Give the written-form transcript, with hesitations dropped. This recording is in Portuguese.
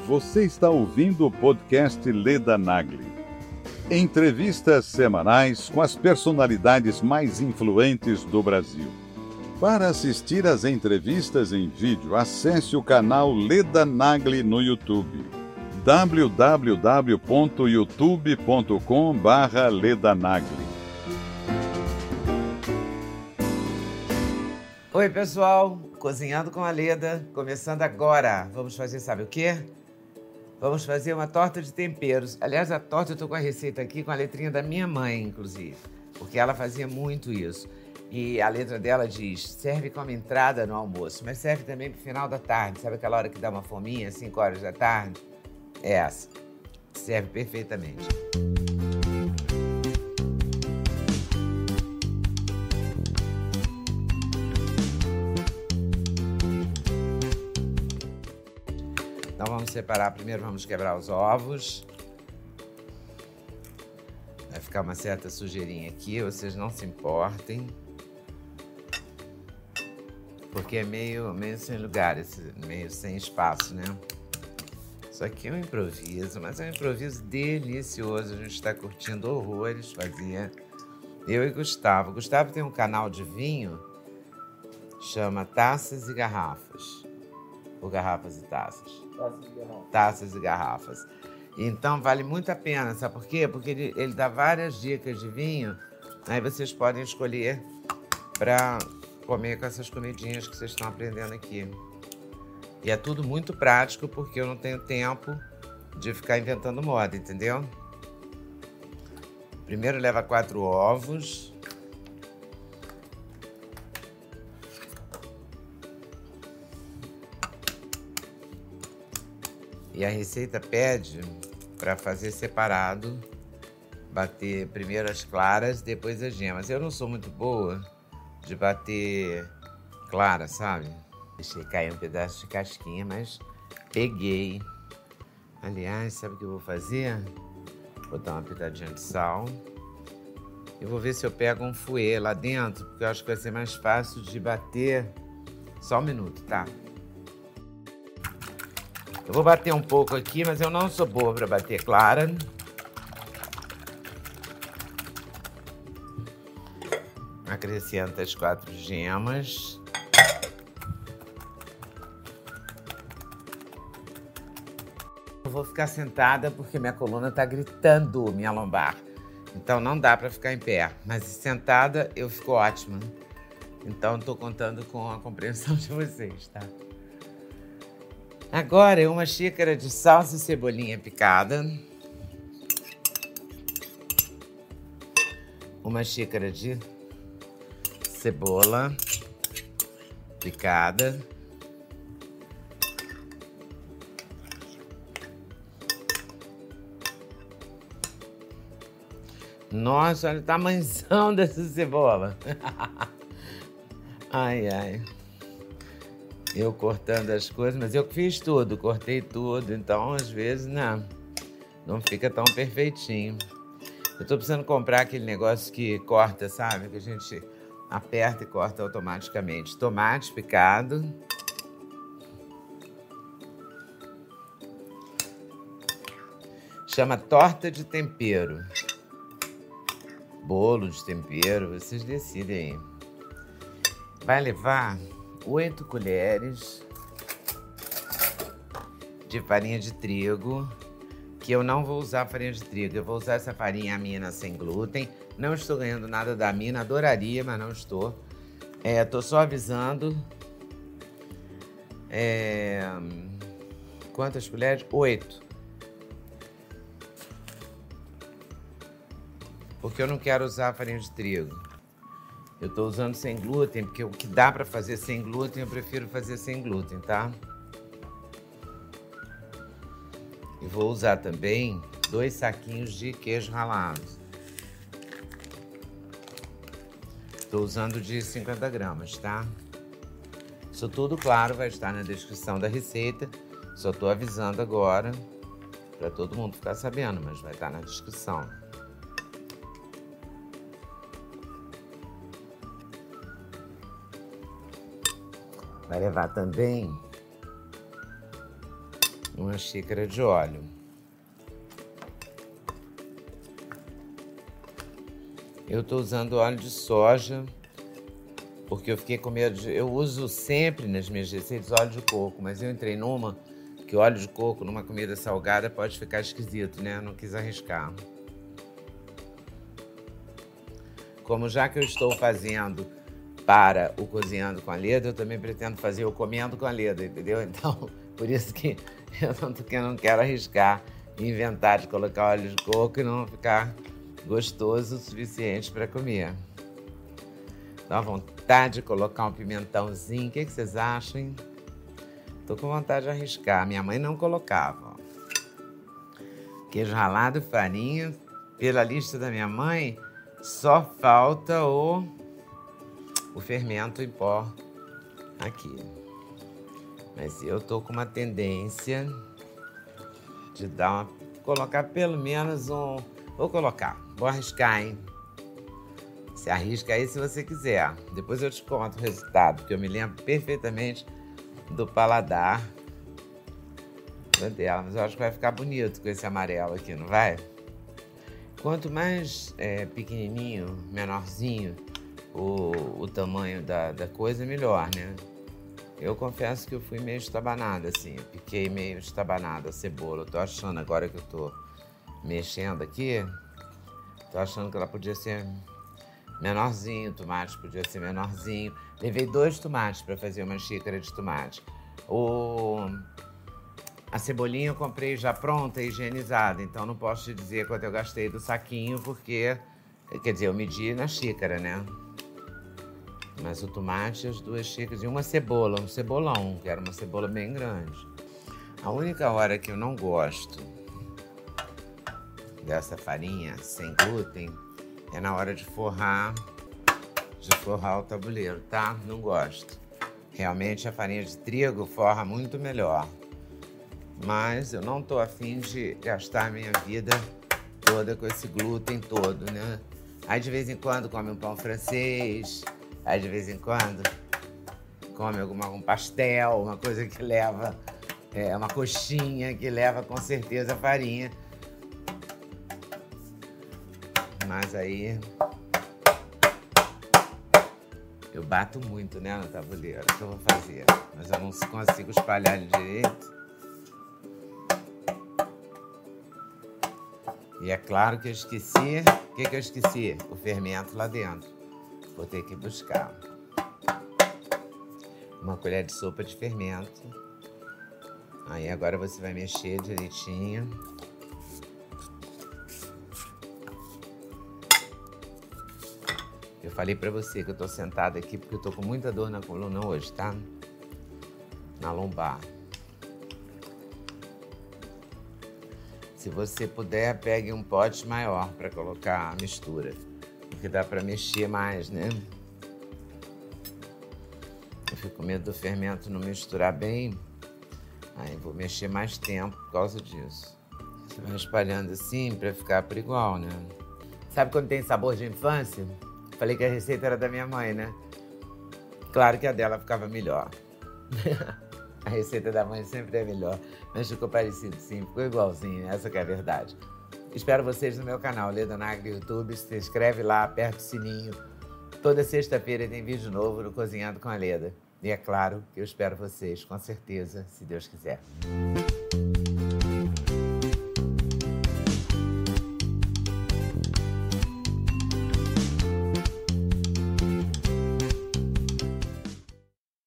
Você está ouvindo o podcast Leda Nagli. Entrevistas semanais com as personalidades mais influentes do Brasil. Para assistir às entrevistas em vídeo, acesse o canal Leda Nagli no YouTube. www.youtube.com/ledanagli. Oi pessoal, Cozinhando com a Leda, começando agora. Vamos fazer, sabe o quê? Vamos fazer uma torta de temperos. Aliás, a torta eu tô com a receita aqui com a letrinha da minha mãe, inclusive, porque ela fazia muito isso. E a letra dela diz, serve como entrada no almoço, mas serve também pro final da tarde. Sabe aquela hora que dá uma fominha, 5 horas da tarde? É essa. Serve perfeitamente. Então vamos separar, primeiro vamos quebrar os ovos. Vai ficar uma certa sujeirinha aqui, vocês não se importem. Porque é meio sem lugar, meio sem espaço, né? Isso aqui é um improviso, mas é um improviso delicioso. A gente está curtindo horrores, fazia eu e Gustavo. Gustavo tem um canal de vinho, chama Taças e Garrafas. Ou Garrafas e Taças. Taças e Garrafas. Então vale muito a pena, sabe por quê? Porque ele dá várias dicas de vinho, aí vocês podem escolher para comer com essas comidinhas que vocês estão aprendendo aqui. E é tudo muito prático, porque eu não tenho tempo de ficar inventando moda, entendeu? Primeiro leva 4 ovos. E a receita pede para fazer separado, bater primeiro as claras, depois as gemas. Eu não sou muito boa de bater clara, sabe? Deixei cair um pedaço de casquinha, mas peguei. Aliás, sabe o que eu vou fazer? Vou botar uma pitadinha de sal. E vou ver se eu pego um fouet lá dentro, porque eu acho que vai ser mais fácil de bater. Só um minuto, tá? Eu vou bater um pouco aqui, mas eu não sou boa para bater clara. Acrescenta as 4 gemas. Eu vou ficar sentada porque minha coluna tá gritando, minha lombar. Então não dá para ficar em pé, mas sentada eu fico ótima. Então tô contando com a compreensão de vocês, tá? Agora é uma xícara de salsa e cebolinha picada. Uma xícara de cebola picada. Nossa, olha o tamanhozão dessa cebola. Ai, ai. Eu cortando as coisas, mas eu fiz tudo, cortei tudo, então às vezes não fica tão perfeitinho. Eu tô precisando comprar aquele negócio que corta, sabe? Que a gente aperta e corta automaticamente. Tomate picado. Chama torta de tempero. Bolo de tempero, vocês decidem aí. Vai levar 8 colheres de farinha de trigo, que eu não vou usar farinha de trigo, eu vou usar essa farinha Amina sem glúten. Não estou ganhando nada da Amina, adoraria, mas não estou. Tô só avisando. Quantas colheres? 8. Porque eu não quero usar farinha de trigo. Eu estou usando sem glúten, porque o que dá para fazer sem glúten, eu prefiro fazer sem glúten, tá? E vou usar também 2 saquinhos de queijo ralado. Estou usando de 50 gramas, tá? Isso tudo, claro, vai estar na descrição da receita. Só estou avisando agora, para todo mundo ficar sabendo, mas vai estar na descrição. Vai levar também uma xícara de óleo. Eu estou usando óleo de soja, porque eu fiquei com medo de... Eu uso sempre nas minhas receitas óleo de coco, mas eu entrei numa que óleo de coco numa comida salgada pode ficar esquisito, né? Eu não quis arriscar. Como já que eu estou fazendo para o Cozinhando com a Leda, eu também pretendo fazer o Comendo com a Leda, entendeu? Então, por isso que eu não quero arriscar inventar de colocar óleo de coco e não ficar gostoso o suficiente para comer. Dá vontade de colocar um pimentãozinho. O que vocês acham, hein? Tô com vontade de arriscar. Minha mãe não colocava. Queijo ralado, farinha. Pela lista da minha mãe, só falta o fermento em pó aqui. Mas eu tô com uma tendência de colocar pelo menos um... Vou arriscar, hein? Se arrisca aí se você quiser. Depois eu te conto o resultado, porque eu me lembro perfeitamente do paladar dela. Mas eu acho que vai ficar bonito com esse amarelo aqui, não vai? Quanto mais pequenininho, menorzinho o tamanho da coisa, melhor, né? Eu confesso que eu fui meio estabanada, assim. Eu piquei meio estabanada a cebola. Eu tô achando agora que eu tô mexendo aqui, tô achando que ela podia ser menorzinho, o tomate podia ser menorzinho. Levei 2 tomates para fazer uma xícara de tomate. A cebolinha eu comprei já pronta, higienizada, então não posso te dizer quanto eu gastei do saquinho, porque, quer dizer, eu medi na xícara, né? Mas o tomate, as 2 xícaras, e uma cebola, um cebolão, que era uma cebola bem grande. A única hora que eu não gosto dessa farinha sem glúten é na hora de forrar o tabuleiro, tá? Não gosto. Realmente a farinha de trigo forra muito melhor. Mas eu não tô afim de gastar a minha vida toda com esse glúten todo, né? Aí de vez em quando come um pão francês, aí de vez em quando come algum pastel, uma coisa que leva, uma coxinha que leva com certeza farinha. Mas aí eu bato muito, né, no tabuleiro. O que eu vou fazer? Mas eu não consigo espalhar ele direito. E é claro que eu esqueci. O que eu esqueci? O fermento lá dentro. Vou ter que buscar. Uma colher de sopa de fermento. Aí agora você vai mexer direitinho. Eu falei pra você que eu tô sentada aqui porque eu tô com muita dor na coluna hoje, tá? Na lombar. Se você puder, pegue um pote maior pra colocar a mistura. Porque dá pra mexer mais, né? Eu fico com medo do fermento não misturar bem. Aí vou mexer mais tempo por causa disso. Você vai espalhando assim pra ficar por igual, né? Sabe quando tem sabor de infância? Falei que a receita era da minha mãe, né? Claro que a dela ficava melhor. A receita da mãe sempre é melhor. Mas ficou parecido, sim. Ficou igualzinho. Essa que é a verdade. Espero vocês no meu canal, Leda Nagli YouTube. Se inscreve lá, aperta o sininho. Toda sexta-feira tem vídeo novo no Cozinhando com a Leda. E é claro que eu espero vocês, com certeza, se Deus quiser.